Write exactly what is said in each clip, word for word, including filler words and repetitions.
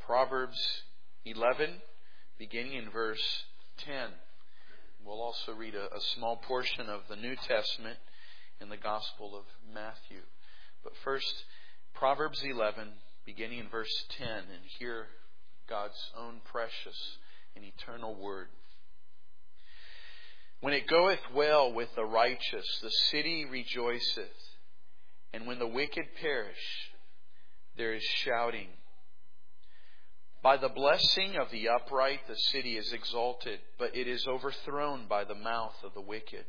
Proverbs eleven, beginning in verse ten. We'll also read a, a small portion of the New Testament in the Gospel of Matthew. But first, Proverbs eleven, beginning in verse ten, and hear God's own precious and eternal word. When it goeth well with the righteous, the city rejoiceth, and when the wicked perish, there is shouting. By the blessing of the upright the city is exalted, but it is overthrown by the mouth of the wicked.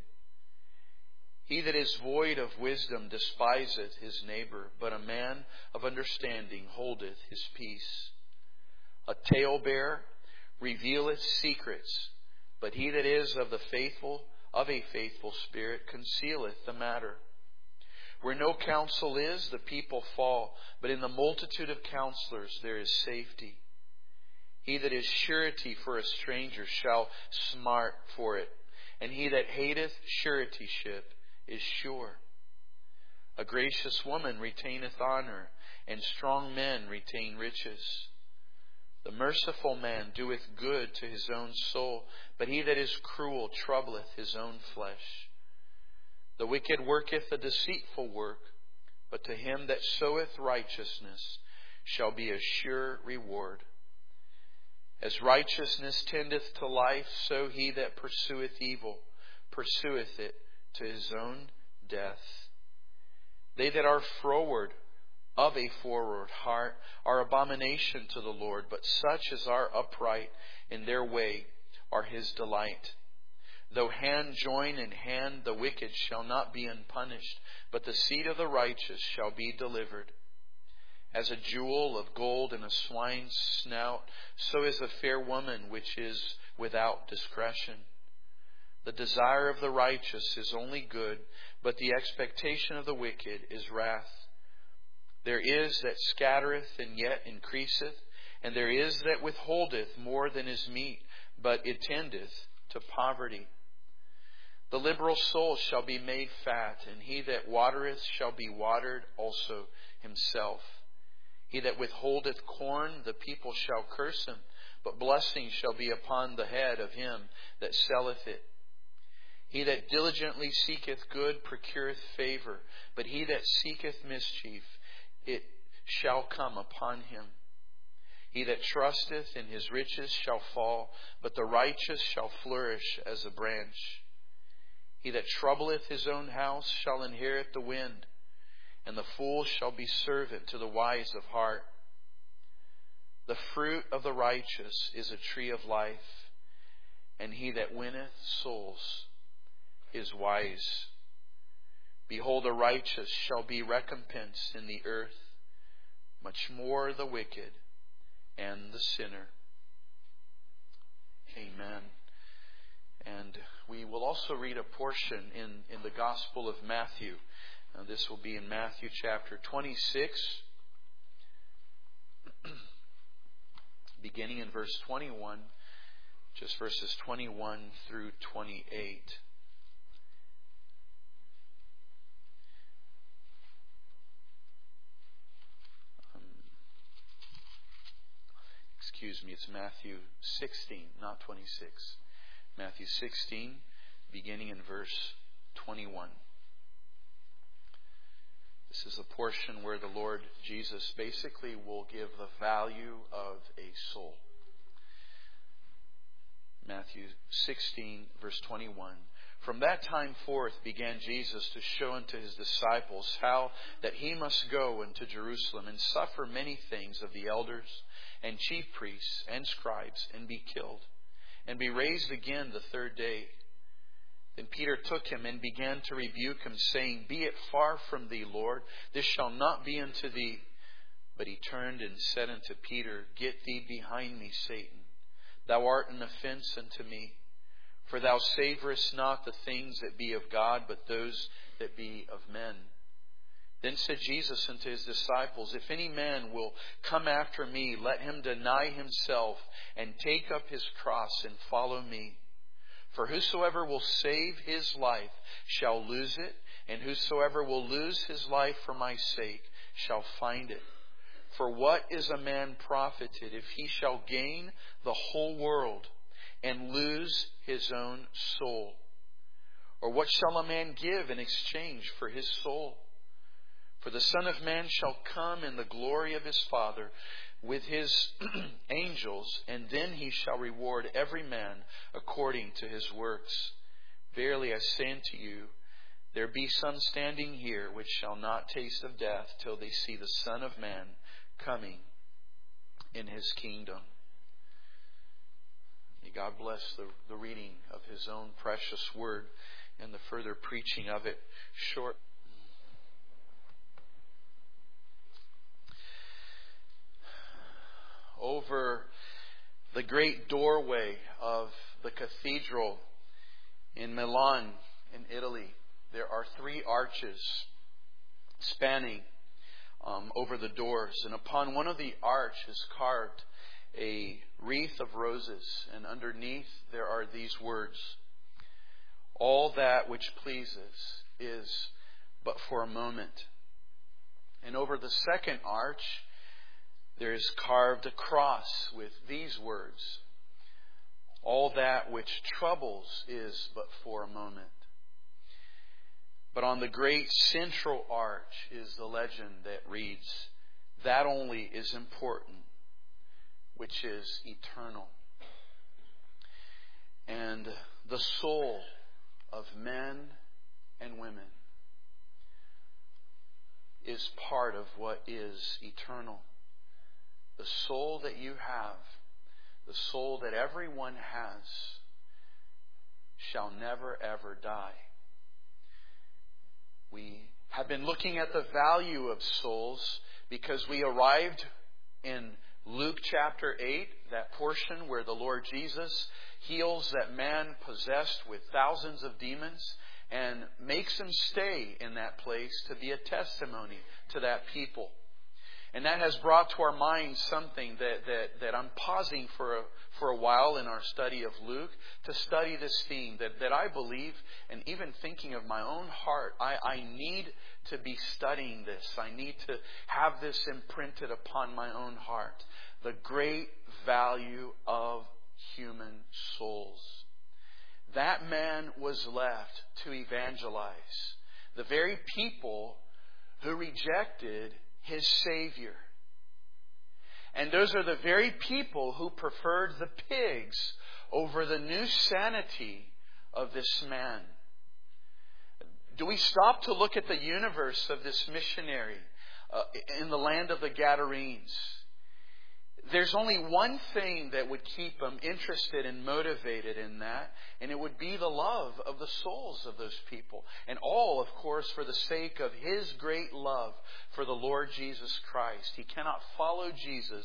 He that is void of wisdom despiseth his neighbor, but a man of understanding holdeth his peace. A talebearer revealeth secrets, but he that is of the faithful, of a faithful spirit, concealeth the matter. Where no counsel is, the people fall, but in the multitude of counselors there is safety. He that is surety for a stranger shall smart for it, and he that hateth suretyship is sure. A gracious woman retaineth honor, and strong men retain riches. The merciful man doeth good to his own soul, but he that is cruel troubleth his own flesh. The wicked worketh a deceitful work, but to him that soweth righteousness shall be a sure reward. As righteousness tendeth to life, so he that pursueth evil pursueth it to his own death. They that are froward, of a forward heart, are abomination to the Lord, but such as are upright in their way are his delight. Though hand join in hand, the wicked shall not be unpunished, but the seed of the righteous shall be delivered. As a jewel of gold in a swine's snout, so is a fair woman which is without discretion. The desire of the righteous is only good, but the expectation of the wicked is wrath. There is that scattereth and yet increaseth, and there is that withholdeth more than is meet, but it tendeth to poverty. The liberal soul shall be made fat, and he that watereth shall be watered also himself. He that withholdeth corn, the people shall curse him, but blessing shall be upon the head of him that selleth it. He that diligently seeketh good procureth favor, but he that seeketh mischief, it shall come upon him. He that trusteth in his riches shall fall, but the righteous shall flourish as a branch. He that troubleth his own house shall inherit the wind, and the fool shall be servant to the wise of heart. The fruit of the righteous is a tree of life, and he that winneth souls is wise. Behold, the righteous shall be recompensed in the earth, much more the wicked and the sinner. Amen. And we will also read a portion in, in the Gospel of Matthew. Now, this will be in Matthew chapter twenty-six, beginning in verse twenty-one, just verses twenty-one through twenty-eight. Excuse me, it's Matthew sixteen, not twenty-six. Matthew sixteen, beginning in verse twenty-one. This is a portion where the Lord Jesus basically will give the value of a soul. Matthew sixteen, verse twenty-one. From that time forth began Jesus to show unto his disciples how that he must go into Jerusalem and suffer many things of the elders and chief priests and scribes, and be killed, and be raised again the third day. Then Peter took him and began to rebuke him, saying, Be it far from thee, Lord, this shall not be unto thee. But he turned and said unto Peter, Get thee behind me, Satan. Thou art an offense unto me. For thou savorest not the things that be of God, but those that be of men. Then said Jesus unto his disciples, If any man will come after me, let him deny himself, and take up his cross, and follow me. For whosoever will save his life shall lose it, and whosoever will lose his life for my sake shall find it. For what is a man profited if he shall gain the whole world and lose his own soul? Or what shall a man give in exchange for his soul? For the Son of Man shall come in the glory of his Father with his angels, and then he shall reward every man according to his works. Verily I say unto you, there be some standing here which shall not taste of death till they see the Son of Man coming in his kingdom. May God bless the, the reading of his own precious word and the further preaching of it short. Over the great doorway of the cathedral in Milan, in Italy, there are three arches spanning um, over the doors. And upon one of the arch is carved a wreath of roses. And underneath there are these words: all that which pleases is but for a moment. And over the second arch there is carved a cross with these words: all that which troubles is but for a moment. But on the great central arch is the legend that reads, that only is important, which is eternal. And the soul of men and women is part of what is eternal. The soul that you have, the soul that everyone has, shall never ever die. We have been looking at the value of souls because we arrived in Luke chapter eight, that portion where the Lord Jesus heals that man possessed with thousands of demons and makes him stay in that place to be a testimony to that people. And that has brought to our minds something that, that, that I'm pausing for a, for a while in our study of Luke to study this theme that, that I believe, and even thinking of my own heart, I, I need to be studying this. I need to have this imprinted upon my own heart. The great value of human souls. That man was left to evangelize the very people who rejected his Savior. And those are the very people who preferred the pigs over the new sanity of this man. Do we stop to look at the universe of this missionary uh, in the land of the Gadarenes? There's only one thing that would keep him interested and motivated in that, and it would be the love of the souls of those people. And all, of course, for the sake of his great love for the Lord Jesus Christ. He cannot follow Jesus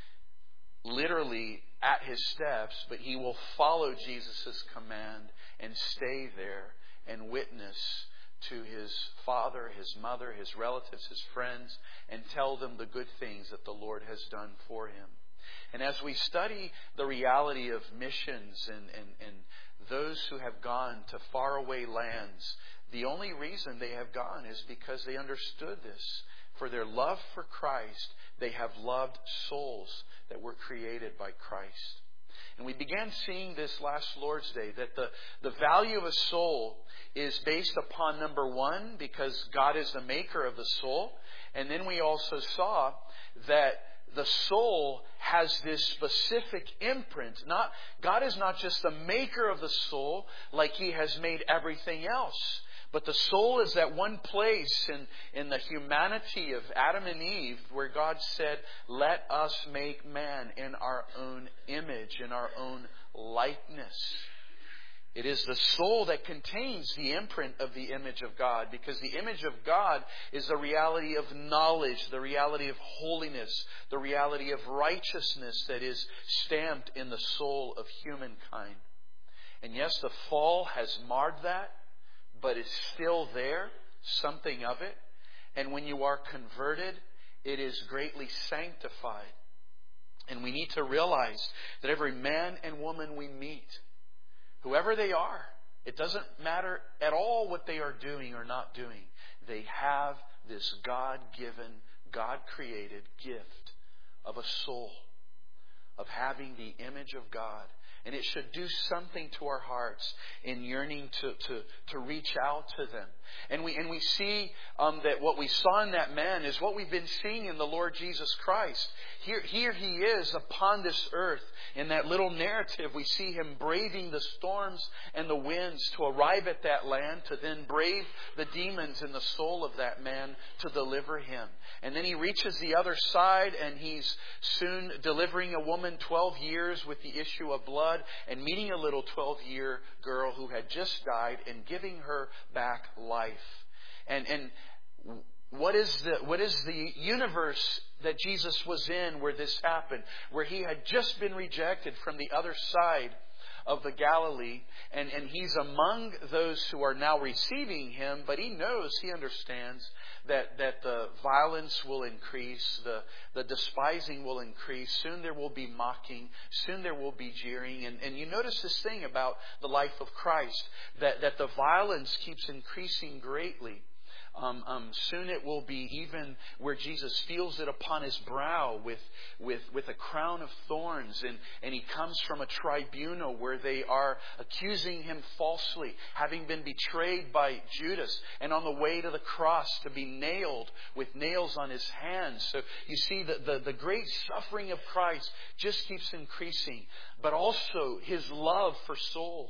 literally at his steps, but he will follow Jesus' command and stay there and witness to his father, his mother, his relatives, his friends, and tell them the good things that the Lord has done for him. And as we study the reality of missions and, and, and those who have gone to faraway lands, the only reason they have gone is because they understood this. For their love for Christ, they have loved souls that were created by Christ. And we began seeing this last Lord's Day, that the, the value of a soul is based upon, number one, because God is the maker of the soul. And then we also saw that the soul has this specific imprint. Not, God is not just the maker of the soul like He has made everything else. But the soul is that one place in, in the humanity of Adam and Eve where God said, let us make man in our own image, in our own likeness. It is the soul that contains the imprint of the image of God, because the image of God is the reality of knowledge, the reality of holiness, the reality of righteousness that is stamped in the soul of humankind. And yes, the fall has marred that, but it's still there, something of it. And when you are converted, it is greatly sanctified. And we need to realize that every man and woman we meet, whoever they are, it doesn't matter at all what they are doing or not doing. They have this God-given God-created gift of a soul, of having the image of God. And it should do something to our hearts in yearning to, to, to reach out to them. And we and we see um, that what we saw in that man is what we've been seeing in the Lord Jesus Christ. Here, here He is upon this earth. In that little narrative, we see Him braving the storms and the winds to arrive at that land, to then brave the demons in the soul of that man to deliver him. And then He reaches the other side, and He's soon delivering a woman twelve years with the issue of blood, and meeting a little twelve-year girl who had just died and giving her back life. And and what is the what is the universe that Jesus was in where this happened? Where He had just been rejected from the other side of the Galilee, and, and He's among those who are now receiving Him, but He knows, He understands that, that the violence will increase, the, the despising will increase, soon there will be mocking, soon there will be jeering. And, and you notice this thing about the life of Christ, that, that the violence keeps increasing greatly. Um, um, soon it will be even where Jesus feels it upon His brow with, with, with a crown of thorns. And, and He comes from a tribunal where they are accusing Him falsely, having been betrayed by Judas, and on the way to the cross to be nailed with nails on His hands. So you see that the, the great suffering of Christ just keeps increasing, but also His love for souls.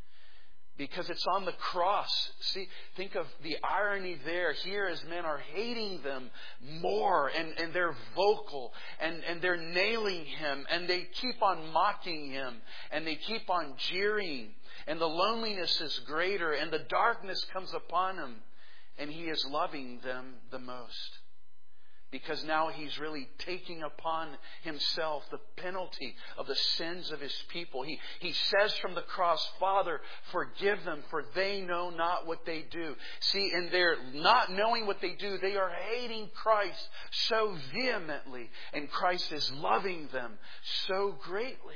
Because it's on the cross. See, think of the irony there. Here as men are hating them more, and, and they're vocal, and, and they're nailing Him, and they keep on mocking Him, and they keep on jeering, and the loneliness is greater, and the darkness comes upon Him, and He is loving them the most. Because now He's really taking upon Himself the penalty of the sins of His people. He, he says from the cross, Father, forgive them, for they know not what they do. See, in their not knowing what they do, they are hating Christ so vehemently. And Christ is loving them so greatly.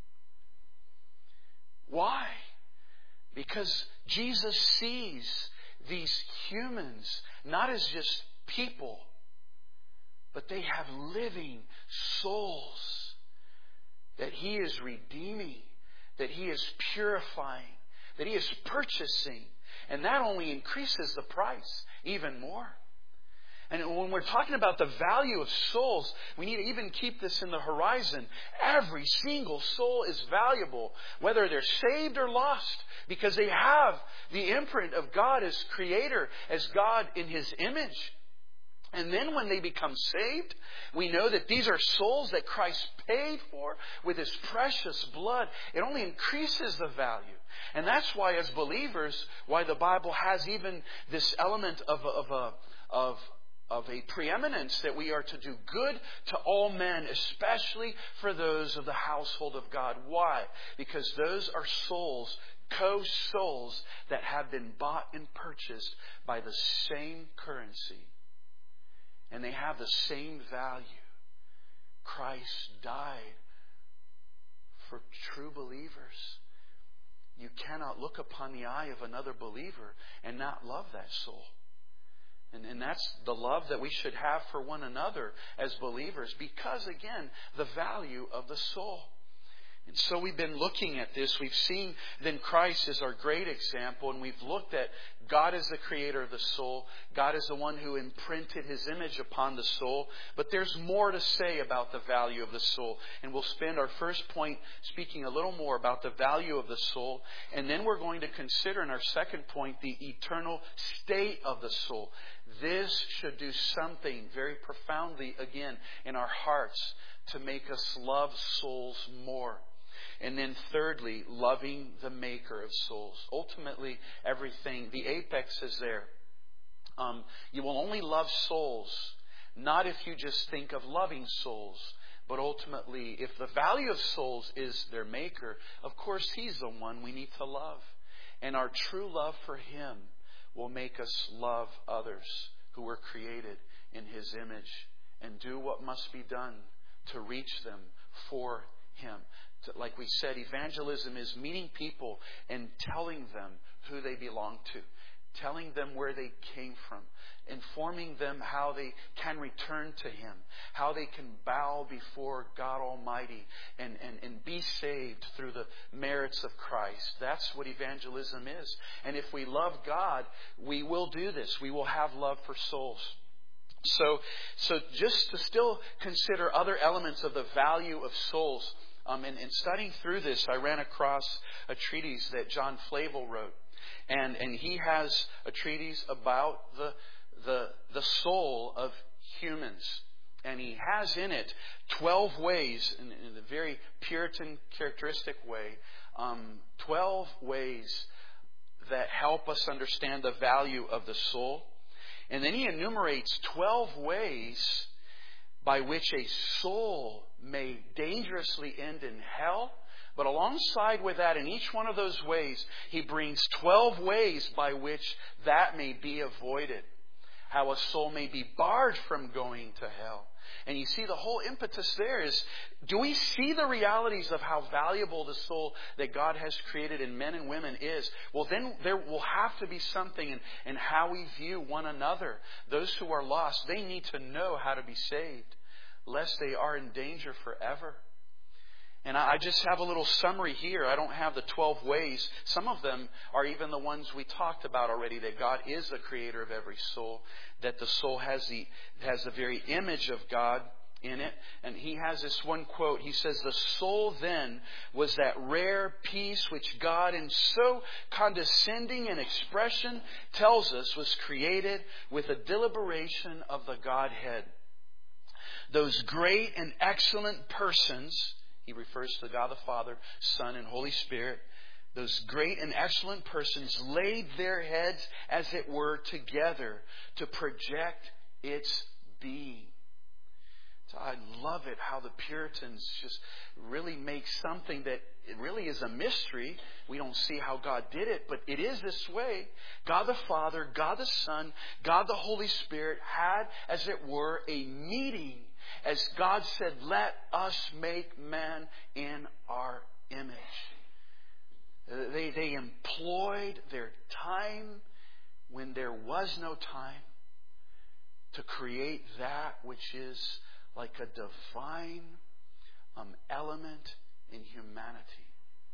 Why? Because Jesus sees these humans not as just people, but they have living souls that He is redeeming, that He is purifying, that He is purchasing. And that only increases the price even more. And when we're talking about the value of souls, we need to even keep this in the horizon. Every single soul is valuable, whether they're saved or lost, because they have the imprint of God as Creator, as God in His image. And then when they become saved, we know that these are souls that Christ paid for with His precious blood. It only increases the value. And that's why as believers, why the Bible has even this element of, of, of, of, of a preeminence that we are to do good to all men, especially for those of the household of God. Why? Because those are souls, co-souls that have been bought and purchased by the same currency. And they have the same value. Christ died for true believers. You cannot look upon the eye of another believer and not love that soul. And, and that's the love that we should have for one another as believers, because, again, the value of the soul. And so we've been looking at this. We've seen then Christ is our great example, and we've looked at God as the creator of the soul. God is the one who imprinted His image upon the soul. But there's more to say about the value of the soul. And we'll spend our first point speaking a little more about the value of the soul. And then we're going to consider in our second point the eternal state of the soul. This should do something very profoundly, again, in our hearts to make us love souls more. And then thirdly, loving the maker of souls. Ultimately, everything, the apex is there. Um, you will only love souls, not if you just think of loving souls, but ultimately, if the value of souls is their maker, of course He's the one we need to love. And our true love for Him will make us love others who were created in His image and do what must be done to reach them for Him. Like we said, evangelism is meeting people and telling them who they belong to. telling them where they came from, informing them how they can return to Him, how they can bow before God Almighty and, and, and be saved through the merits of Christ. That's what evangelism is. And if we love God, we will do this. We will have love for souls. So, so just to still consider other elements of the value of souls, um, in, in studying through this, I ran across a treatise that John Flavel wrote. And, and he has a treatise about the, the, the soul of humans. And he has in it twelve ways, in, in a very Puritan characteristic way, um, twelve ways that help us understand the value of the soul. And then he enumerates twelve ways by which a soul may dangerously end in hell. But alongside with that, in each one of those ways, he brings twelve ways by which that may be avoided. How a soul may be barred from going to hell. And you see, the whole impetus there is, do we see the realities of how valuable the soul that God has created in men and women is? Well, then there will have to be something in, in how we view one another. Those who are lost, they need to know how to be saved, lest they are in danger forever. And I just have a little summary here. I don't have the twelve ways. Some of them are even the ones we talked about already, that God is the creator of every soul, that the soul has the, has the very image of God in it. And he has this one quote. He says, "The soul then was that rare piece which God in so condescending an expression tells us was created with a deliberation of the Godhead. Those great and excellent persons," he refers to God the Father, Son, and Holy Spirit, "those great and excellent persons laid their heads, as it were, together to project its being." So I love it how the Puritans just really make something that it really is a mystery. We don't see how God did it, but it is this way. God the Father, God the Son, God the Holy Spirit had, as it were, a meeting. As God said, "Let us make man in our image." They, they employed their time when there was no time to create that which is like a divine um, element in humanity.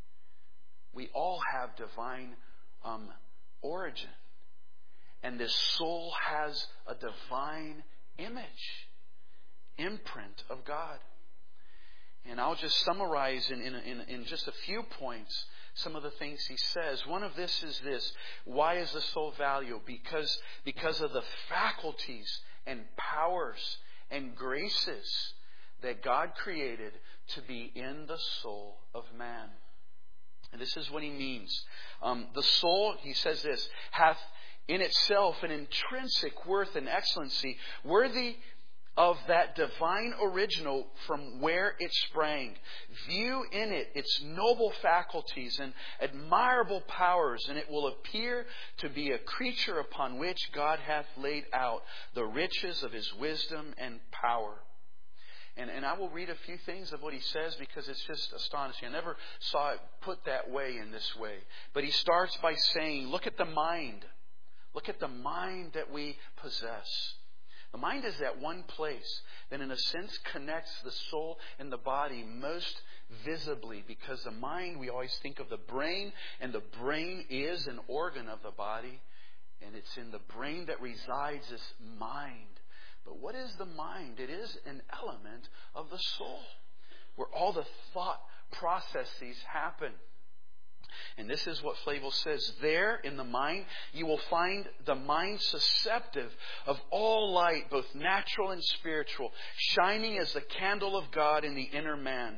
We all have divine um, origin. And this soul has a divine image, imprint of God. And I'll just summarize in, in, in, in just a few points some of the things he says. One of this is this: why is the soul valuable? Because, because of the faculties and powers and graces that God created to be in the soul of man. And this is what he means. Um, the soul, he says this, hath in itself an intrinsic worth and excellency, worthy of that divine original from where it sprang. View in it its noble faculties and admirable powers, and it will appear to be a creature upon which God hath laid out the riches of His wisdom and power. And, and I will read a few things of what he says because it's just astonishing. I never saw it put that way in this way. But he starts by saying, look at the mind. Look at the mind that we possess. The mind is that one place that in a sense connects the soul and the body most visibly, because the mind, we always think of the brain, and the brain is an organ of the body, and it's in the brain that resides this mind. But what is the mind? It is an element of the soul where all the thought processes happen. And this is what Flavel says. There in the mind, you will find the mind susceptive of all light, both natural and spiritual, shining as the candle of God in the inner man.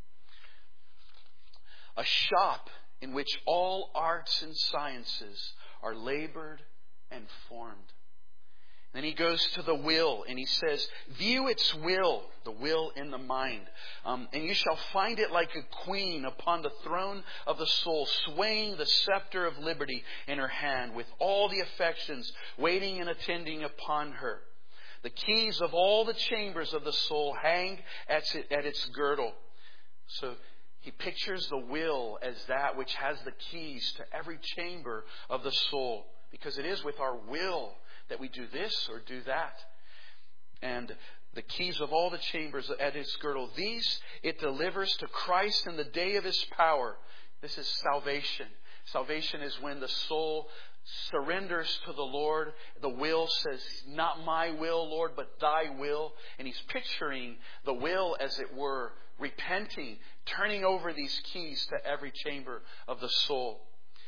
A shop in which all arts and sciences are labored and formed. Then he goes to the will and he says, view its will, the will in the mind. Um, and you shall find it like a queen upon the throne of the soul, swaying the scepter of liberty in her hand, with all the affections waiting and attending upon her. The keys of all the chambers of the soul hang at its girdle. So he pictures the will as that which has the keys to every chamber of the soul, because it is with our will that we do this or do that. And the keys of all the chambers at His girdle, these it delivers to Christ in the day of His power. This is salvation. Salvation is when the soul surrenders to the Lord. The will says, not my will, Lord, but Thy will. And he's picturing the will, as it were, repenting, turning over these keys to every chamber of the soul.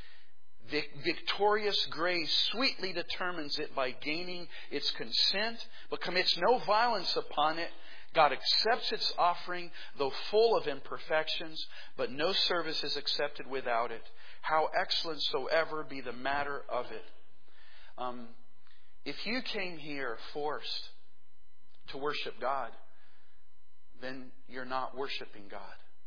Victorious grace sweetly determines it by gaining its consent, but commits no violence upon it. God accepts its offering, though full of imperfections, but no service is accepted without it, how excellent soever be the matter of it. Um, if you came here forced to worship God, then you're not worshiping God.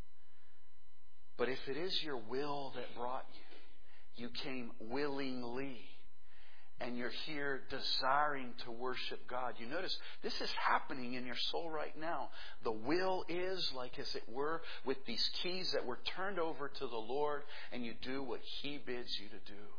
But if it is your will that brought you, you came willingly, and you're here desiring to worship God. You notice this is happening in your soul right now. The will is, like as it were, with these keys that were turned over to the Lord, and you do what He bids you to do.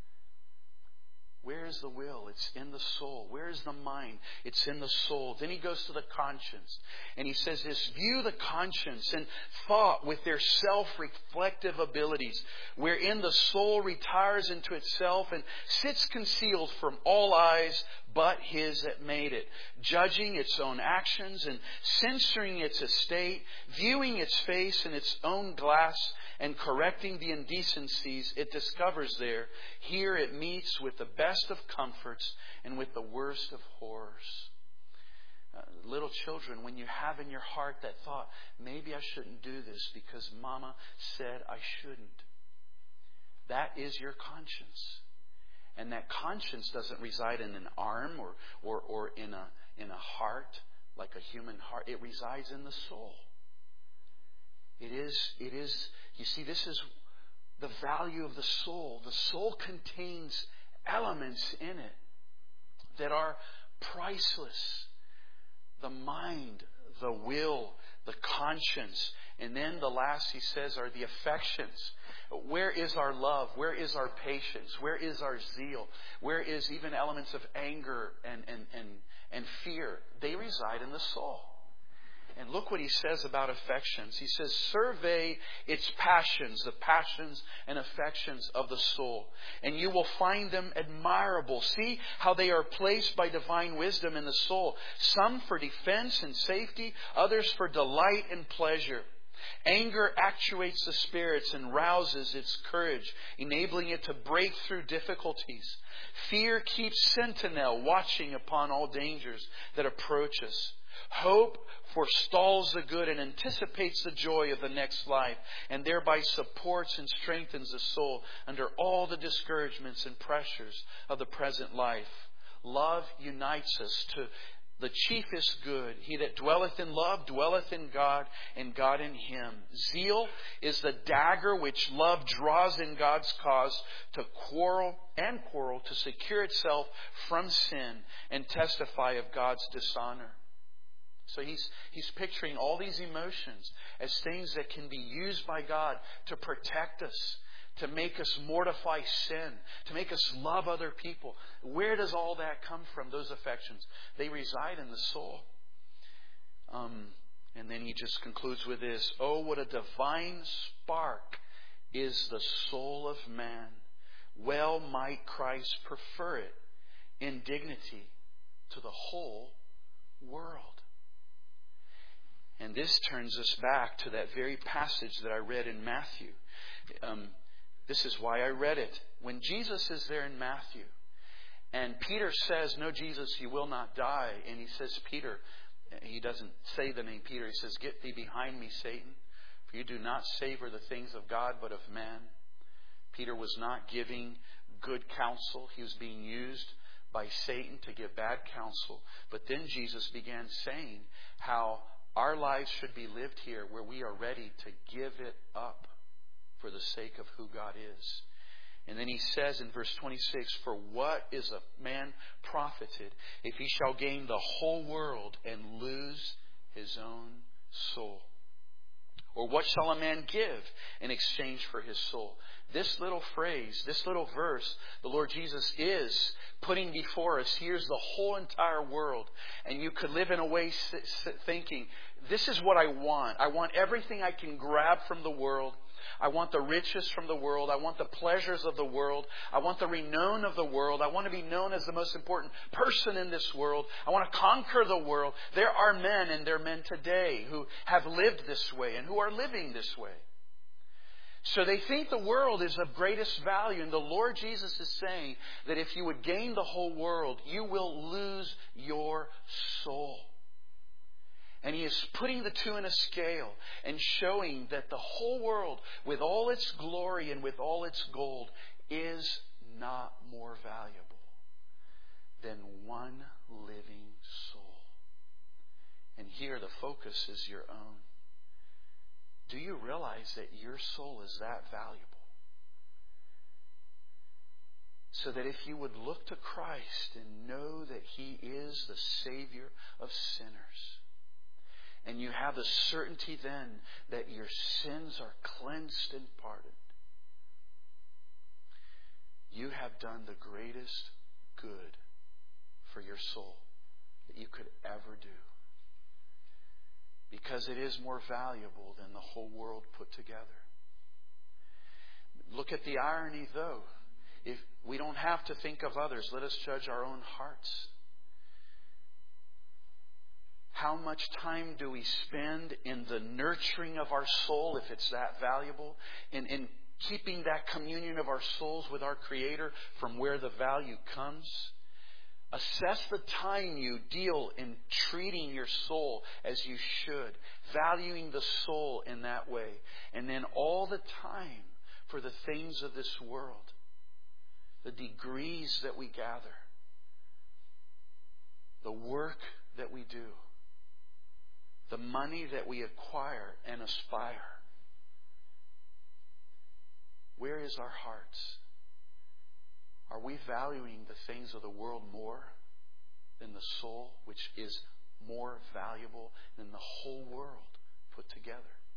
Where is the will? It's in the soul. Where is the mind? It's in the soul. Then he goes to the conscience. And he says this, view the conscience and thought with their self-reflective abilities, wherein the soul retires into itself and sits concealed from all eyes but His that made it, judging its own actions and censoring its estate, viewing its face in its own glass, and correcting the indecencies it discovers there. Here it meets with the best of comforts and with the worst of horrors. Uh, little children, when you have in your heart that thought, maybe I shouldn't do this because Mama said I shouldn't. That is your conscience. And that conscience doesn't reside in an arm or, or, or in a, in a heart, like a human heart. It resides in the soul. It is, it is, you see, this is the value of the soul. The soul contains elements in it that are priceless. The mind, the will, the conscience. And then the last, he says, are the affections. Where is our love? Where is our patience? Where is our zeal? Where is even elements of anger and, and, and, and fear? They reside in the soul. And look what he says about affections. He says, survey its passions, the passions and affections of the soul, and you will find them admirable. See how they are placed by divine wisdom in the soul, some for defense and safety, others for delight and pleasure. Anger actuates the spirits and rouses its courage, enabling it to break through difficulties. Fear keeps sentinel, watching upon all dangers that approach us. Hope forestalls the good and anticipates the joy of the next life, and thereby supports and strengthens the soul under all the discouragements and pressures of the present life. Love unites us to the chiefest good. He that dwelleth in love dwelleth in God, and God in him. Zeal is the dagger which love draws in God's cause to quarrel and quarrel to secure itself from sin and testify of God's dishonor. So he's he's picturing all these emotions as things that can be used by God to protect us, to make us mortify sin, to make us love other people. Where does all that come from, those affections? They reside in the soul. Um, and then he just concludes with this. Oh, what a divine spark is the soul of man. Well might Christ prefer it in dignity to the whole world. And this turns us back to that very passage that I read in Matthew. Um, this is why I read it. When Jesus is there in Matthew, and Peter says, no, Jesus, you will not die. And he says, Peter, he doesn't say the name Peter. He says, get thee behind me, Satan. For you do not savor the things of God, but of man. Peter was not giving good counsel. He was being used by Satan to give bad counsel. But then Jesus began saying how our lives should be lived here where we are ready to give it up for the sake of who God is. And then he says in verse twenty-six, for what is a man profited if he shall gain the whole world and lose his own soul? Or what shall a man give in exchange for his soul? This little phrase, this little verse, the Lord Jesus is putting before us. Here's the whole entire world. And you could live in a way thinking, this is what I want. I want everything I can grab from the world. I want the riches from the world. I want the pleasures of the world. I want the renown of the world. I want to be known as the most important person in this world. I want to conquer the world. There are men, and there are men today who have lived this way and who are living this way. So they think the world is of greatest value. And the Lord Jesus is saying that if you would gain the whole world, you will lose your soul. And He is putting the two in a scale and showing that the whole world, with all its glory and with all its gold, is not more valuable than one living soul. And here the focus is your own. Do you realize that your soul is that valuable? So that if you would look to Christ and know that He is the Savior of sinners, and you have the certainty then that your sins are cleansed and pardoned, you have done the greatest good for your soul that you could ever do. Because it is more valuable than the whole world put together. Look at the irony, though. If we don't have to think of others, let us judge our own hearts. How much time do we spend in the nurturing of our soul, if it's that valuable, in, in keeping that communion of our souls with our Creator from where the value comes? Assess the time you deal in treating your soul as you should, valuing the soul in that way, and then all the time for the things of this world, the degrees that we gather, the work that we do, the money that we acquire and aspire. Where is our hearts? Are we valuing the things of the world more than the soul, which is more valuable than the whole world put together?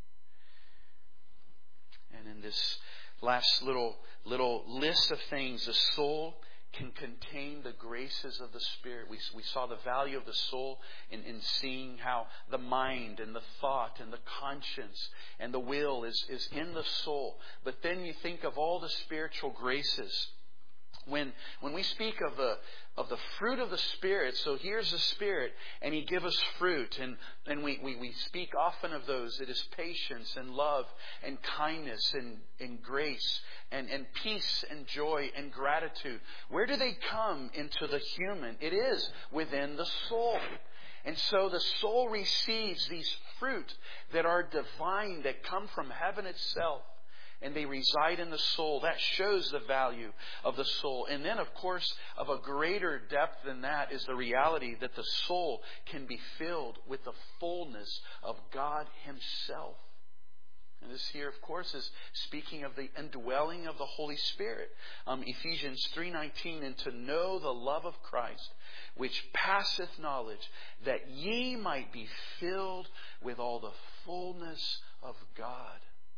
And in this last little little list of things, the soul can contain the graces of the Spirit. We, we saw the value of the soul in, in seeing how the mind and the thought and the conscience and the will is, is in the soul. But then you think of all the spiritual graces. When when we speak of the of the fruit of the Spirit, so here's the Spirit, and He gives us fruit, and, and we, we, we speak often of those. It is patience and love and kindness and, and grace and, and peace and joy and gratitude. Where do they come into the human? It is within the soul. And so the soul receives these fruit that are divine, that come from heaven itself. And they reside in the soul. That shows the value of the soul. And then, of course, of a greater depth than that is the reality that the soul can be filled with the fullness of God Himself. And this here, of course, is speaking of the indwelling of the Holy Spirit. Um, Ephesians three nineteen, and to know the love of Christ, which passeth knowledge, that ye might be filled with all the fullness of God.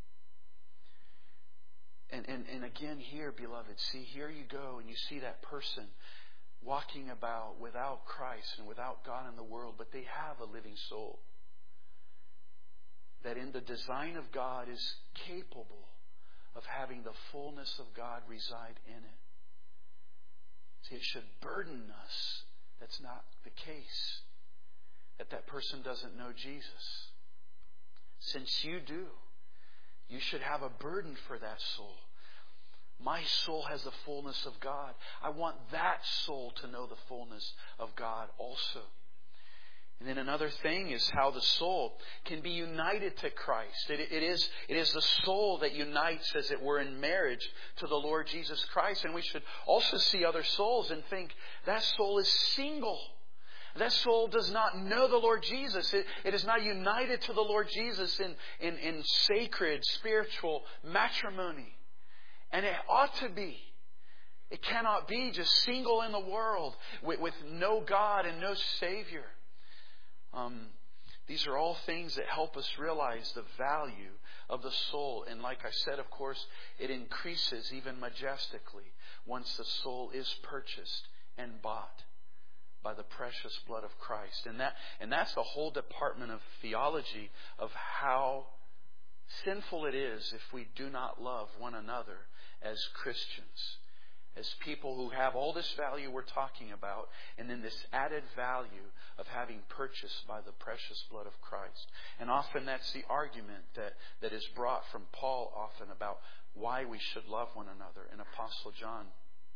And, and and again here, beloved, see, here you go and you see that person walking about without Christ and without God in the world, but they have a living soul that in the design of God is capable of having the fullness of God reside in it. See, it should burden us. That's not the case. That that person doesn't know Jesus. Since you do, you should have a burden for that soul. My soul has the fullness of God. I want that soul to know the fullness of God also. And then another thing is how the soul can be united to Christ. It, it is, it is the soul that unites, as it were, in marriage to the Lord Jesus Christ. And we should also see other souls and think that soul is single. That soul does not know the Lord Jesus. It, it is not united to the Lord Jesus in, in, in sacred, spiritual matrimony. And it ought to be. It cannot be just single in the world with, with no God and no Savior. Um, These are all things that help us realize the value of the soul. And like I said, of course, it increases even majestically once the soul is purchased and bought by the precious blood of Christ. And that and that's the whole department of theology of how sinful it is if we do not love one another as Christians, as people who have all this value we're talking about, and then this added value of having purchased by the precious blood of Christ. And often that's the argument that, that is brought from Paul often about why we should love one another in Apostle John.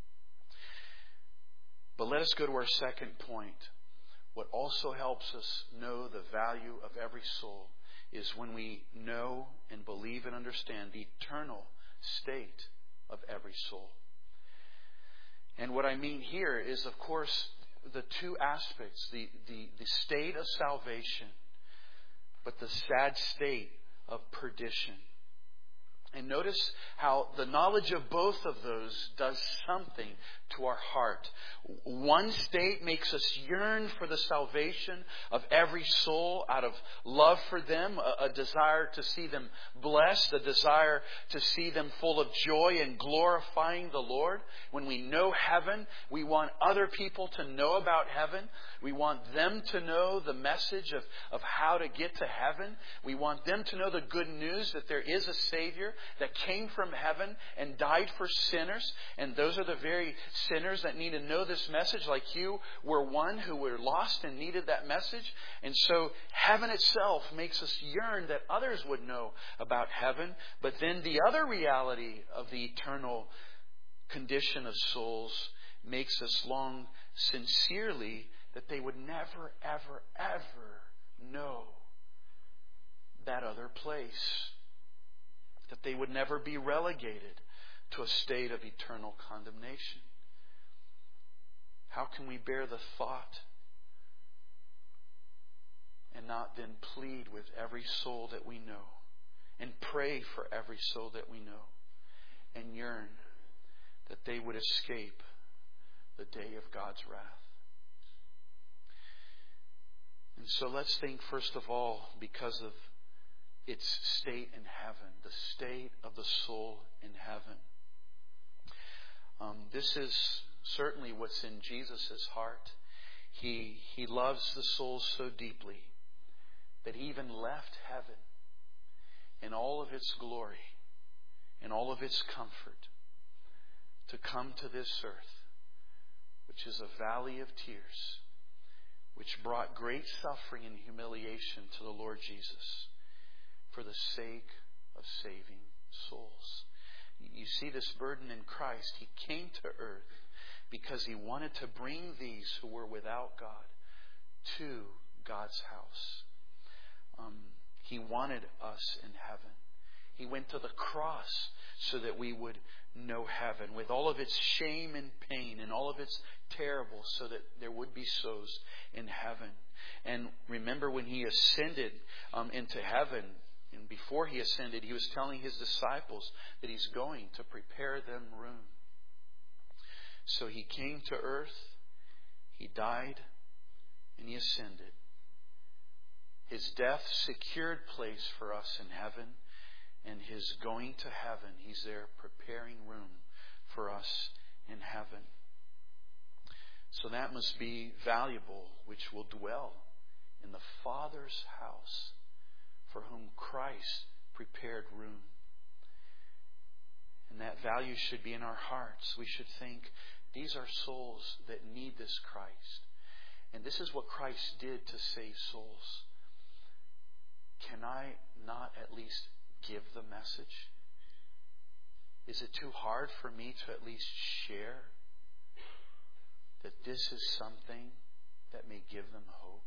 But let us go to our second point. What also helps us know the value of every soul is when we know and believe and understand the eternal state of every soul. And what I mean here is, of course, the two aspects, the, the, the state of salvation, but the sad state of perdition. And notice how the knowledge of both of those does something to our heart. One state makes us yearn for the salvation of every soul out of love for them, a, a desire to see them blessed, a desire to see them full of joy and glorifying the Lord. When we know heaven, we want other people to know about heaven. We want them to know the message of, of how to get to heaven. We want them to know the good news that there is a Savior that came from heaven and died for sinners. And those are the very sinners that need to know this message, like you were one who were lost and needed that message. And so heaven itself makes us yearn that others would know about heaven. But then the other reality of the eternal condition of souls makes us long sincerely that they would never, ever, ever know that other place. That they would never be relegated to a state of eternal condemnation. How can we bear the thought and not then plead with every soul that we know and pray for every soul that we know and yearn that they would escape the day of God's wrath? And so let's think first of all, because of its state in heaven, the state of the soul in heaven. Um, this is certainly what's in Jesus' heart. He, he loves the soul so deeply that He even left heaven in all of its glory, in all of its comfort, to come to this earth, which is a valley of tears, which brought great suffering and humiliation to the Lord Jesus for the sake of saving souls. You see this burden in Christ. He came to earth because He wanted to bring these who were without God to God's house. Um, he wanted us in heaven. He went to the cross so that we would know heaven with all of its shame and pain and all of its terrible, so that there would be souls in heaven. And remember when He ascended um, into heaven, and before He ascended, He was telling His disciples that He's going to prepare them room. So He came to earth, He died, and He ascended. His death secured place for us in heaven, and His going to heaven, He's there preparing room for us in heaven. So that must be valuable, which will dwell in the Father's house, for whom Christ prepared room. And that value should be in our hearts. We should think, these are souls that need this Christ. And this is what Christ did to save souls. Can I not at least give the message? Is it too hard for me to at least share that this is something that may give them hope?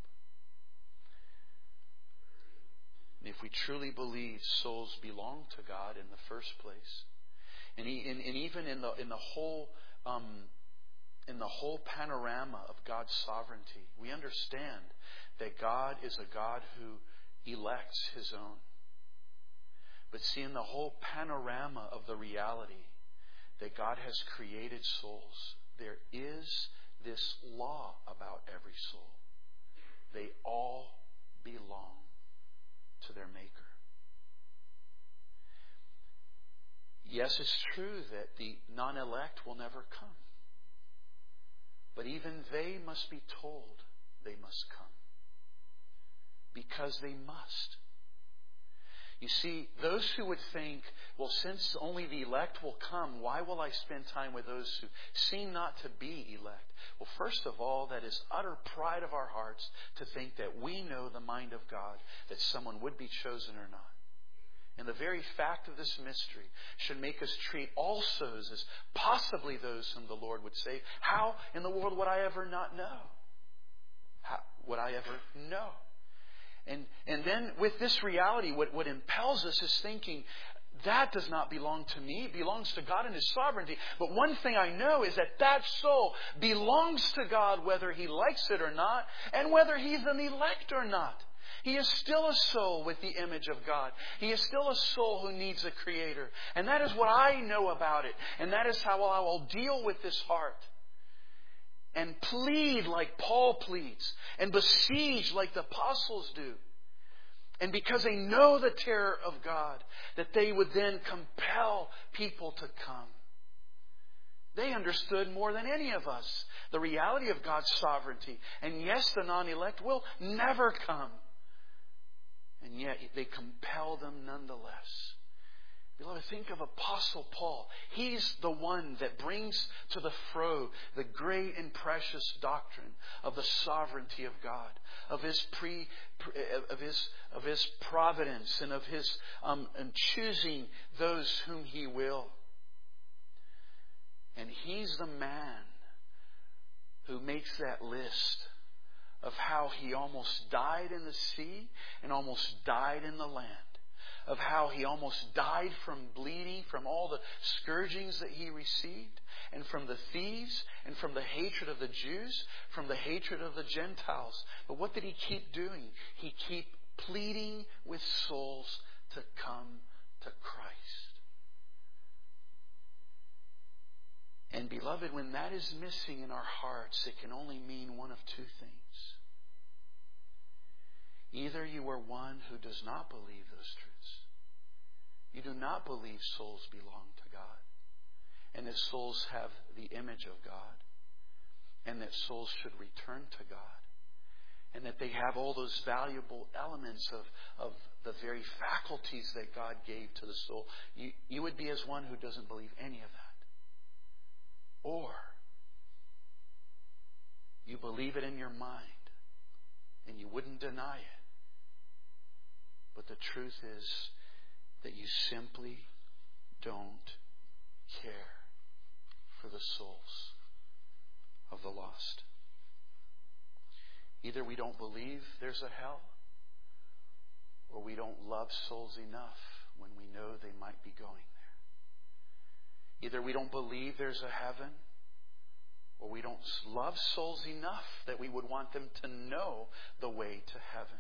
And if we truly believe souls belong to God in the first place, and, he, and, and even in the in the whole um, in the whole panorama of God's sovereignty, we understand that God is a God who elects His own. But see, in the whole panorama of the reality that God has created souls, there is this law about every soul. They all belong to their Maker. Yes, it's true that the non-elect will never come. But even they must be told they must come. Because they must. You see, those who would think, well, since only the elect will come, why will I spend time with those who seem not to be elect? Well, first of all, that is utter pride of our hearts to think that we know the mind of God, that someone would be chosen or not. And the very fact of this mystery should make us treat all souls as possibly those whom the Lord would save. How in the world would I ever not know? How would I ever know? And and then with this reality, what, what impels us is thinking, that does not belong to me. It belongs to God and His sovereignty. But one thing I know is that that soul belongs to God whether He likes it or not, and whether he's an elect or not. He is still a soul with the image of God. He is still a soul who needs a Creator. And that is what I know about it. And that is how I will deal with this heart. And plead like Paul pleads. And besiege like the apostles do. And because they know the terror of God, that they would then compel people to come. They understood more than any of us the reality of God's sovereignty. And yes, the non-elect will never come. And yet they compel them nonetheless. Beloved, think of Apostle Paul. He's the one that brings to the fore the great and precious doctrine of the sovereignty of God, of His pre, of His of His providence, and of His um, and choosing those whom He will. And he's the man who makes that list of how He almost died in the sea and almost died in the land. Of how He almost died from bleeding, from all the scourgings that He received, and from the thieves, and from the hatred of the Jews, from the hatred of the Gentiles. But what did He keep doing? He kept pleading with souls to come to Christ. And beloved, when that is missing in our hearts, it can only mean one of two things. Either you are one who does not believe those truths. You do not believe souls belong to God, and that souls have the image of God, and that souls should return to God, and that they have all those valuable elements of, of the very faculties that God gave to the soul. You, you would be as one who doesn't believe any of that. Or you believe it in your mind, and you wouldn't deny it. But the truth is that you simply don't care for the souls of the lost. Either we don't believe there's a hell, or we don't love souls enough when we know they might be going there. Either we don't believe there's a heaven, or we don't love souls enough that we would want them to know the way to heaven.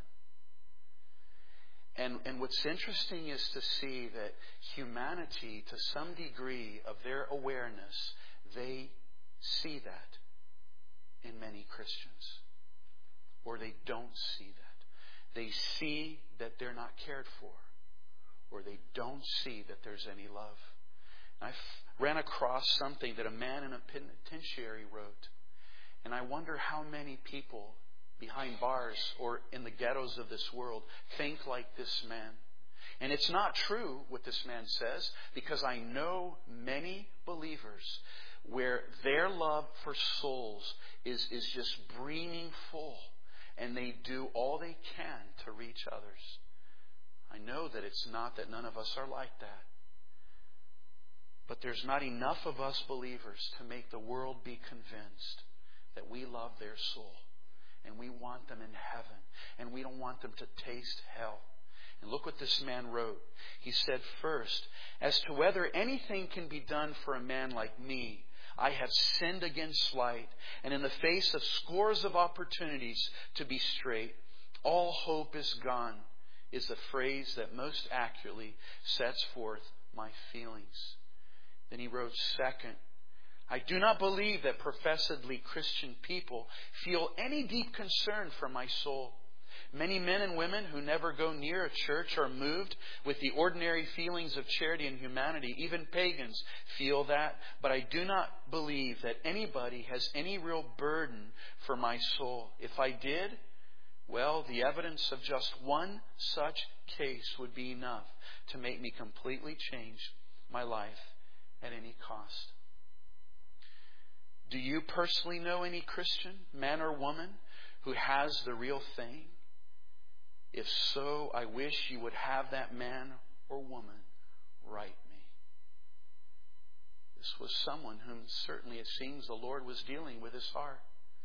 And, and what's interesting is to see that humanity, to some degree of their awareness, they see that in many Christians. Or they don't see that. They see that they're not cared for. Or they don't see that there's any love. And I ran across something that a man in a penitentiary wrote. And I wonder how many people behind bars or in the ghettos of this world think like this man. And it's not true what this man says, because I know many believers where their love for souls is, is just breaming full, and they do all they can to reach others. I know that it's not that none of us are like that. But there's not enough of us believers to make the world be convinced that we love their soul. And we want them in heaven. And we don't want them to taste hell. And look what this man wrote. He said, first, as to whether anything can be done for a man like me, I have sinned against light, and in the face of scores of opportunities to be straight, all hope is gone, is the phrase that most accurately sets forth my feelings. Then he wrote, second, I do not believe that professedly Christian people feel any deep concern for my soul. Many men and women who never go near a church are moved with the ordinary feelings of charity and humanity. Even pagans feel that. But I do not believe that anybody has any real burden for my soul. If I did, well, the evidence of just one such case would be enough to make me completely change my life at any cost. Do you personally know any Christian, man or woman, who has the real thing? If so, I wish you would have that man or woman write me. This was someone whom certainly it seems the Lord was dealing with his heart.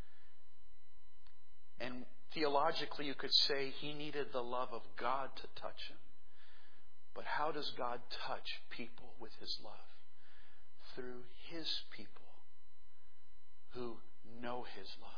And theologically you could say he needed the love of God to touch him. But how does God touch people with His love? Through His people who know His love.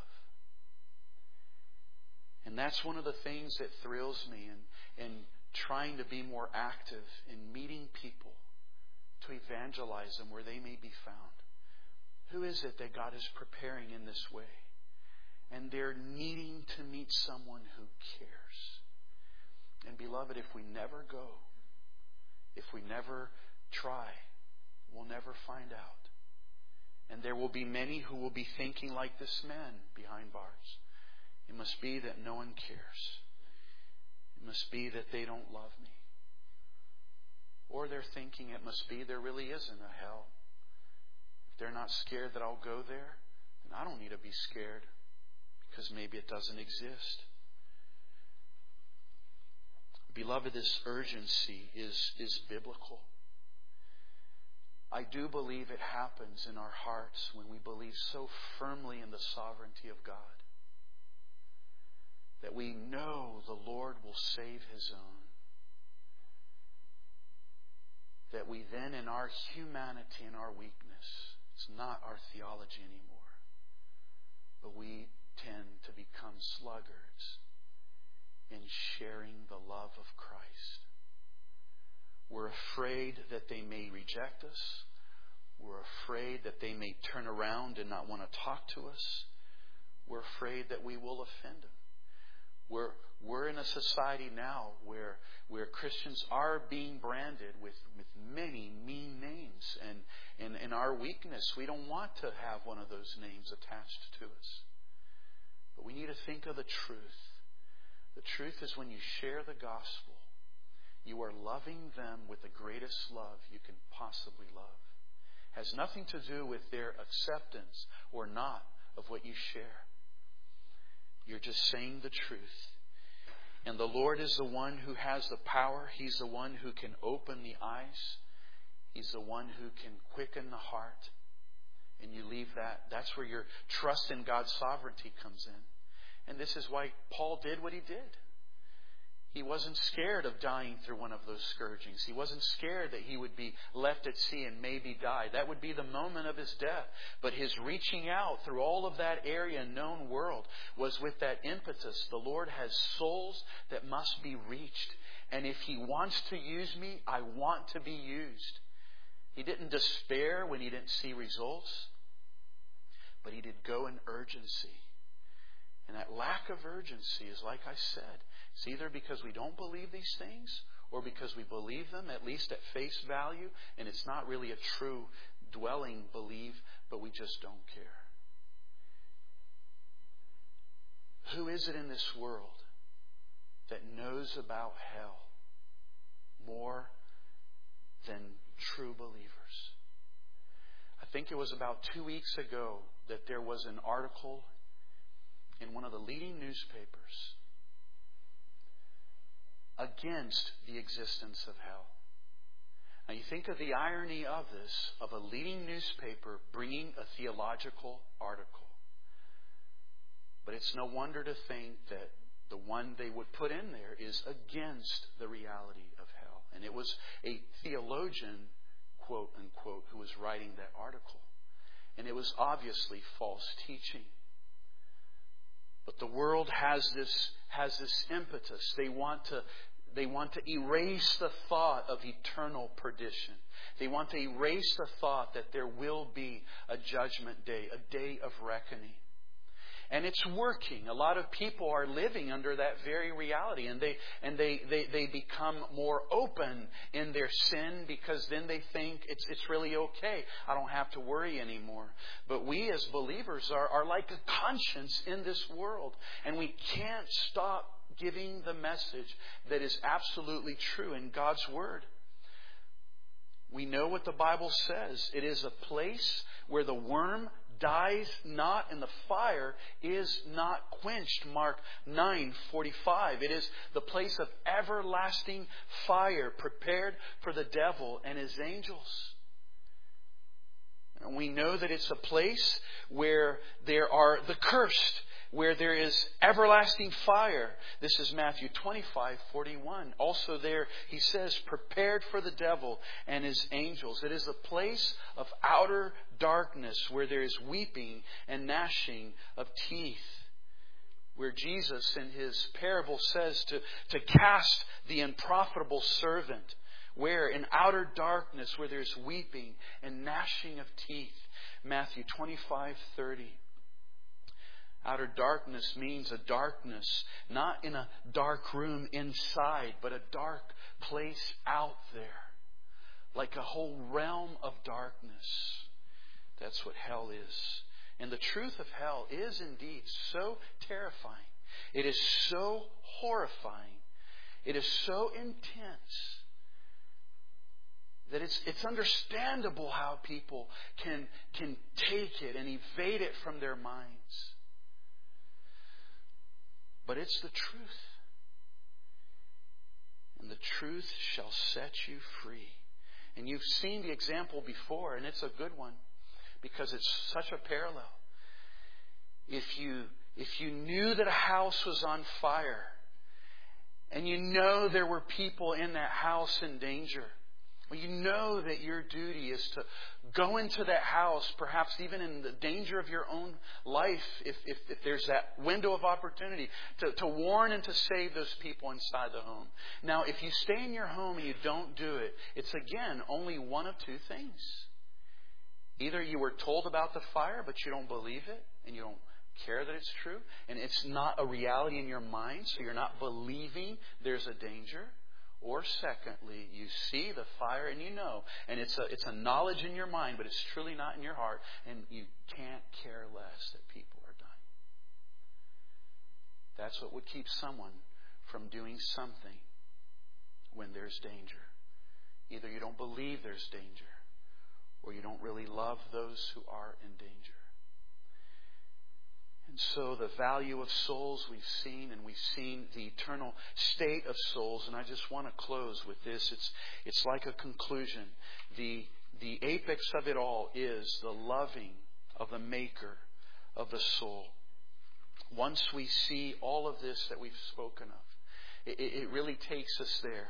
And that's one of the things that thrills me in, in trying to be more active in meeting people to evangelize them where they may be found. Who is it that God is preparing in this way? And they're needing to meet someone who cares. And beloved, if we never go, if we never try, we'll never find out. And there will be many who will be thinking like this man behind bars. It must be that no one cares. It must be that they don't love me. Or they're thinking it must be there really isn't a hell. If they're not scared that I'll go there, then I don't need to be scared, because maybe it doesn't exist. Beloved, this urgency is, is biblical. I do believe it happens in our hearts when we believe so firmly in the sovereignty of God that we know the Lord will save His own. That we then, in our humanity and our weakness, it's not our theology anymore, but we tend to become sluggards in sharing the love of Christ. We're afraid that they may reject us. We're afraid that they may turn around and not want to talk to us. We're afraid that we will offend them. We're, we're in a society now where, where Christians are being branded with, with many mean names. And, and in our weakness, we don't want to have one of those names attached to us. But we need to think of the truth. The truth is when you share the gospel, you are loving them with the greatest love you can possibly love. It has nothing to do with their acceptance or not of what you share. You're just saying the truth. And the Lord is the one who has the power. He's the one who can open the eyes. He's the one who can quicken the heart. And you leave that. That's where your trust in God's sovereignty comes in. And this is why Paul did what he did. He wasn't scared of dying through one of those scourgings. He wasn't scared that he would be left at sea and maybe die. That would be the moment of his death. But his reaching out through all of that area and known world was with that impetus. The Lord has souls that must be reached. And if He wants to use me, I want to be used. He didn't despair when He didn't see results. But He did go in urgency. And that lack of urgency is, like I said, it's either because we don't believe these things or because we believe them, at least at face value, and it's not really a true dwelling belief, but we just don't care. Who is it in this world that knows about hell more than true believers? I think it was about two weeks ago that there was an article in one of the leading newspapers against the existence of hell. Now you think of the irony of this, of a leading newspaper bringing a theological article. But it's no wonder to think that the one they would put in there is against the reality of hell. And it was a theologian, quote unquote, who was writing that article. And it was obviously false teaching. But the world has this has this impetus. They want to they want to erase the thought of eternal perdition. They want to erase the thought that there will be a judgment day, a day of reckoning. And it's working. A lot of people are living under that very reality. And they and they, they, they become more open in their sin because then they think it's it's really okay. I don't have to worry anymore. But we as believers are, are like a conscience in this world. And we can't stop giving the message that is absolutely true in God's Word. We know what the Bible says. It is a place where the worm dies not and the fire is not quenched. Mark nine forty-five. It is the place of everlasting fire prepared for the devil and his angels. And we know that it's a place where there are the cursed, where there is everlasting fire. This is Matthew twenty-five forty-one. Also there he says, prepared for the devil and his angels. It is a place of outer darkness where there is weeping and gnashing of teeth. Where Jesus in His parable says to, to cast the unprofitable servant. Where in outer darkness where there is weeping and gnashing of teeth. Matthew twenty-five thirty. Outer darkness means a darkness, not in a dark room inside, but a dark place out there. Like a whole realm of darkness. That's what hell is. And the truth of hell is indeed so terrifying. It is so horrifying. It is so intense that it's it's understandable how people can, can take it and evade it from their minds. But it's the truth. And the truth shall set you free. And you've seen the example before, and it's a good one because it's such a parallel. If you if you knew that a house was on fire and you know there were people in that house in danger, well, you know that your duty is to go into that house, perhaps even in the danger of your own life, if, if, if there's that window of opportunity, to, to warn and to save those people inside the home. Now, if you stay in your home and you don't do it, it's again only one of two things. Either you were told about the fire, but you don't believe it, and you don't care that it's true, and it's not a reality in your mind, so you're not believing there's a danger. Or secondly, you see the fire and you know, and it's a it's a knowledge in your mind, but it's truly not in your heart, and you can't care less that people are dying. That's what would keep someone from doing something when there's danger. Either you don't believe there's danger, or you don't really love those who are in danger. And so the value of souls we've seen, and we've seen the eternal state of souls. And I just want to close with this. It's it's like a conclusion. The the apex of it all is the loving of the Maker of the soul. Once we see all of this that we've spoken of, it, it really takes us there.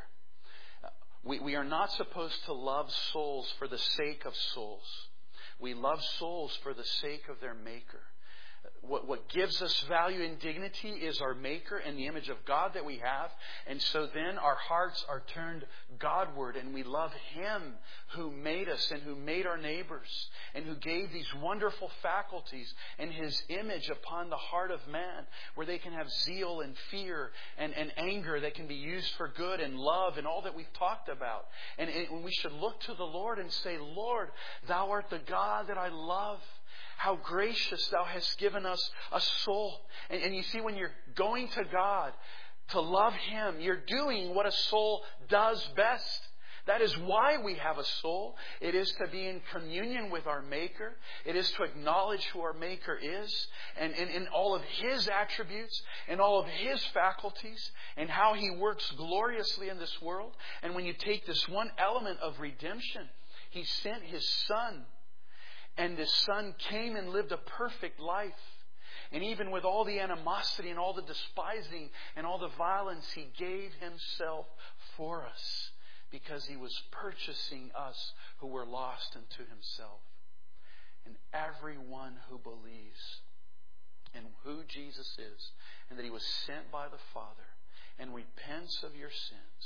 We we are not supposed to love souls for the sake of souls. We love souls for the sake of their Maker. What, what gives us value and dignity is our Maker and the image of God that we have. And so then our hearts are turned Godward, and we love Him who made us and who made our neighbors and who gave these wonderful faculties and His image upon the heart of man, where they can have zeal and fear and, and anger that can be used for good, and love and all that we've talked about. And, and we should look to the Lord and say, Lord, Thou art the God that I love. How gracious Thou hast given us a soul. And, and you see, when you're going to God to love Him, you're doing what a soul does best. That is why we have a soul. It is to be in communion with our Maker. It is to acknowledge who our Maker is, and in all of His attributes and all of His faculties, and how He works gloriously in this world. And when you take this one element of redemption, He sent His Son. And His Son came and lived a perfect life. And even with all the animosity and all the despising and all the violence, He gave Himself for us, because He was purchasing us who were lost unto Himself. And everyone who believes in who Jesus is, and that He was sent by the Father, and repents of your sins,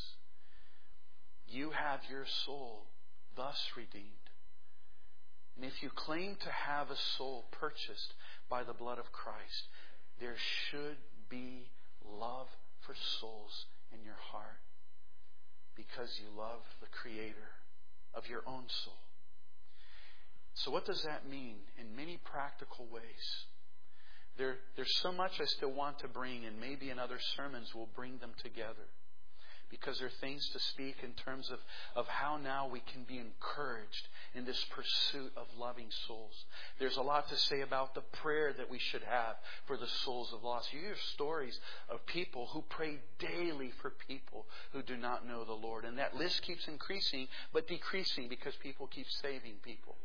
you have your soul thus redeemed. And if you claim to have a soul purchased by the blood of Christ, there should be love for souls in your heart because you love the Creator of your own soul. So what does that mean in many practical ways? There, there's so much I still want to bring, and maybe in other sermons we'll bring them together. Because there are things to speak in terms of, of how now we can be encouraged in this pursuit of loving souls. There's a lot to say about the prayer that we should have for the souls of lost. You hear stories of people who pray daily for people who do not know the Lord. And that list keeps increasing, but decreasing because people keep saving people.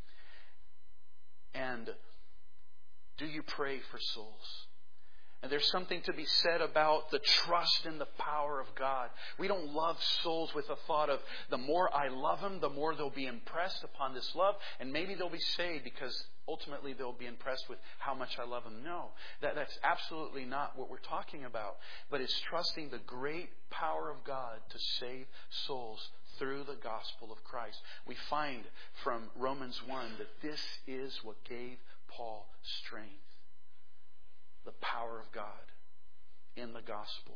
And do you pray for souls? And there's something to be said about the trust in the power of God. We don't love souls with the thought of the more I love them, the more they'll be impressed upon this love. And maybe they'll be saved because ultimately they'll be impressed with how much I love them. No, that, that's absolutely not what we're talking about. But it's trusting the great power of God to save souls through the gospel of Christ. We find from Romans one that this is what gave Paul strength. The power of God in the gospel.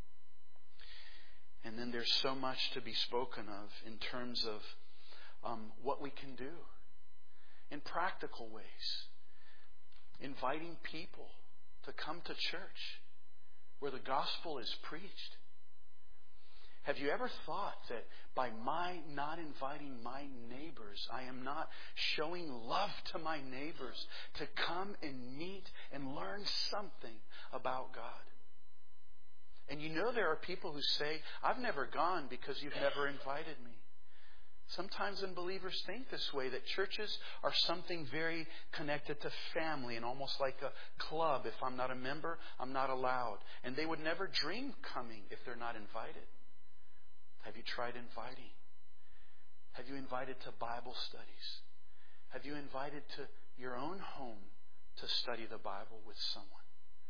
And then there's so much to be spoken of in terms of um, what we can do in practical ways. Inviting people to come to church where the gospel is preached. Have you ever thought that by my not inviting my neighbors, I am not showing love to my neighbors to come and meet and learn something about God? And you know there are people who say, I've never gone because you've never invited me. Sometimes unbelievers think this way, that churches are something very connected to family and almost like a club. If I'm not a member, I'm not allowed. And they would never dream coming if they're not invited. Have you tried inviting? Have you invited to Bible studies? Have you invited to your own home to study the Bible with someone?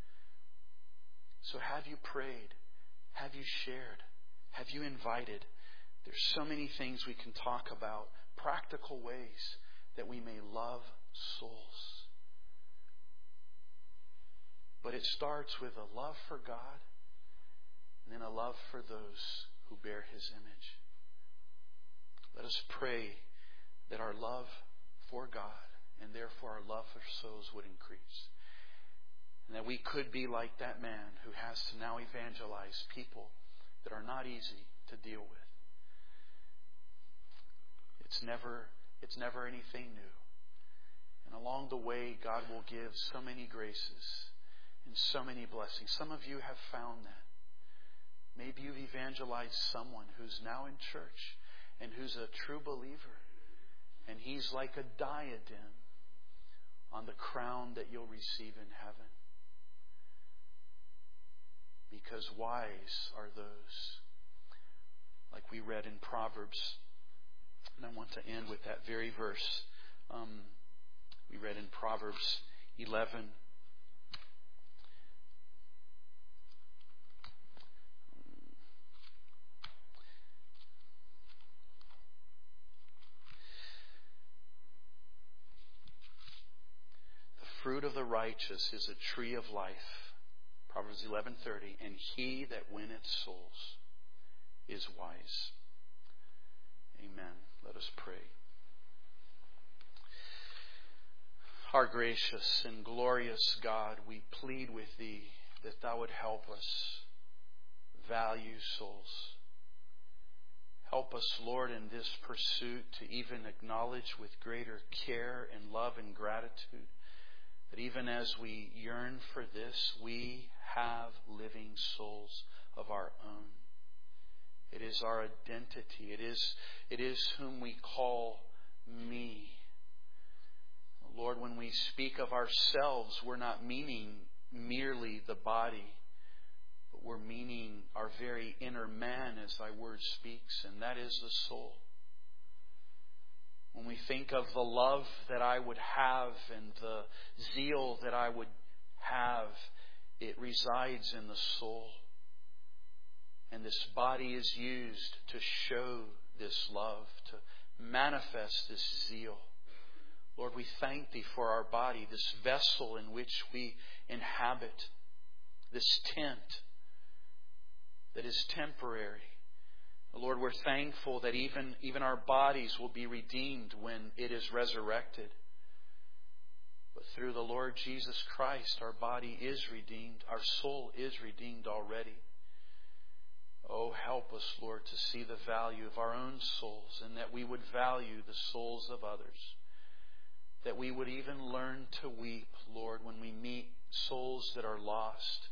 So have you prayed? Have you shared? Have you invited? There's so many things we can talk about, practical ways that we may love souls. But it starts with a love for God and then a love for those who bear His image. Let us pray that our love for God and therefore our love for souls would increase. And that we could be like that man who has to now evangelize people that are not easy to deal with. It's never, it's never anything new. And along the way, God will give so many graces and so many blessings. Some of you have found that. Maybe you've evangelized someone who's now in church and who's a true believer. And he's like a diadem on the crown that you'll receive in heaven. Because wise are those, like we read in Proverbs. And I want to end with that very verse. Um, we read in Proverbs eleven. Fruit of the righteous is a tree of life. Proverbs eleven thirty. And he that winneth souls is wise. Amen. Let us pray. Our gracious and glorious God, we plead with Thee that Thou would help us value souls. Help us, Lord, in this pursuit to even acknowledge with greater care and love and gratitude that even as we yearn for this, we have living souls of our own. It is our identity. It is, it is whom we call me. Lord, when we speak of ourselves, we're not meaning merely the body, but we're meaning our very inner man, as Thy word speaks, and that is the soul. When we think of the love that I would have and the zeal that I would have, it resides in the soul. And this body is used to show this love, to manifest this zeal. Lord, we thank Thee for our body, this vessel in which we inhabit, this tent that is temporary. Lord, we're thankful that even, even our bodies will be redeemed when it is resurrected. But through the Lord Jesus Christ, our body is redeemed. Our soul is redeemed already. Oh, help us, Lord, to see the value of our own souls, and that we would value the souls of others. That we would even learn to weep, Lord, when we meet souls that are lost.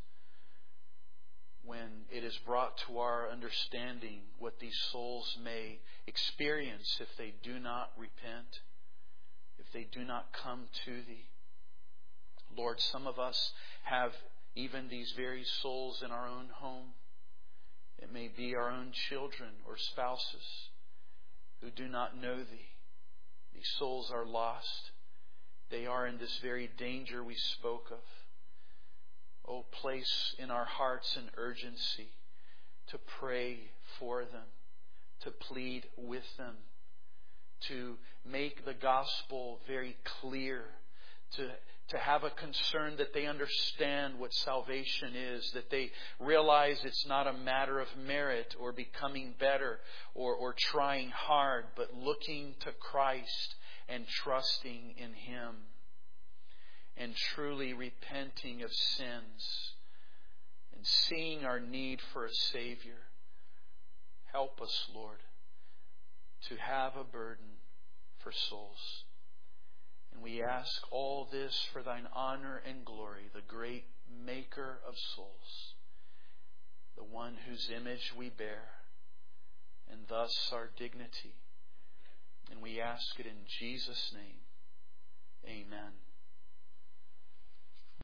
When it is brought to our understanding what these souls may experience if they do not repent, if they do not come to Thee. Lord, some of us have even these very souls in our own home. It may be our own children or spouses who do not know Thee. These souls are lost. They are in this very danger we spoke of. Oh, place in our hearts an urgency to pray for them, to plead with them, to make the gospel very clear, to, to have a concern that they understand what salvation is, that they realize it's not a matter of merit or becoming better or, or trying hard, but looking to Christ and trusting in Him. And truly repenting of sins and seeing our need for a Savior. Help us, Lord, to have a burden for souls. And we ask all this for Thine honor and glory, the great Maker of souls, the one whose image we bear, and thus our dignity. And we ask it in Jesus' name. Amen.